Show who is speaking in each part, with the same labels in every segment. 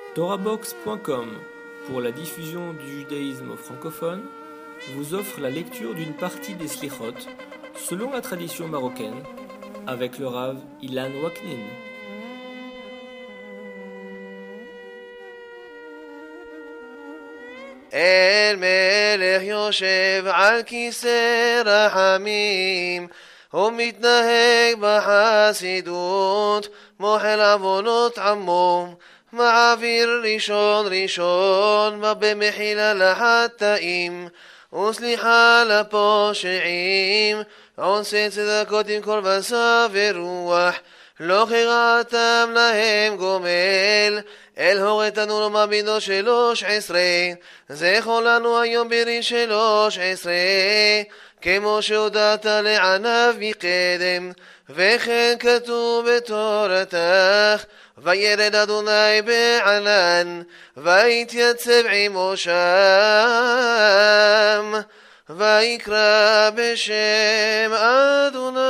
Speaker 1: Torahbox.com, pour la diffusion du judaïsme francophone, vous offre la lecture d'une partie des Slichot, selon la tradition marocaine, avec le Rav Ilan Waknin.
Speaker 2: אל מלך יושב על כיסא רחמים ומתנהג בחסידות, מוחל עוונות עמו, מעביר ראשון ראשון, במחילה לחטאים וסליחה לפושעים, עושה צדקות עם כל בשר ורוח, לא חרתם להם גומל. אל הורתנו לומר בינו 13, זכור לנו היום ברי 13, כמו שהודעת לעניו מקדם, וכן כתוב בתורתך, וירד אדוני בענן, ויתייצב עמו שם, ויקרא בשם אדוני,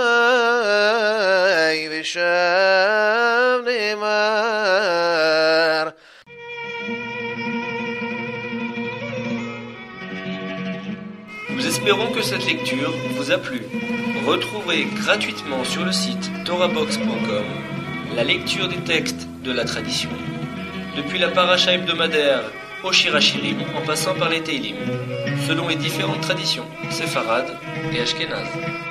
Speaker 2: ושם נאמר.
Speaker 1: Nous espérons que cette lecture vous a plu. Retrouvez gratuitement sur le site torahbox.com la lecture des textes de la tradition, depuis la paracha hebdomadaire au Shir HaShirim en passant par les Teilim, selon les différentes traditions séfarades et ashkénazes.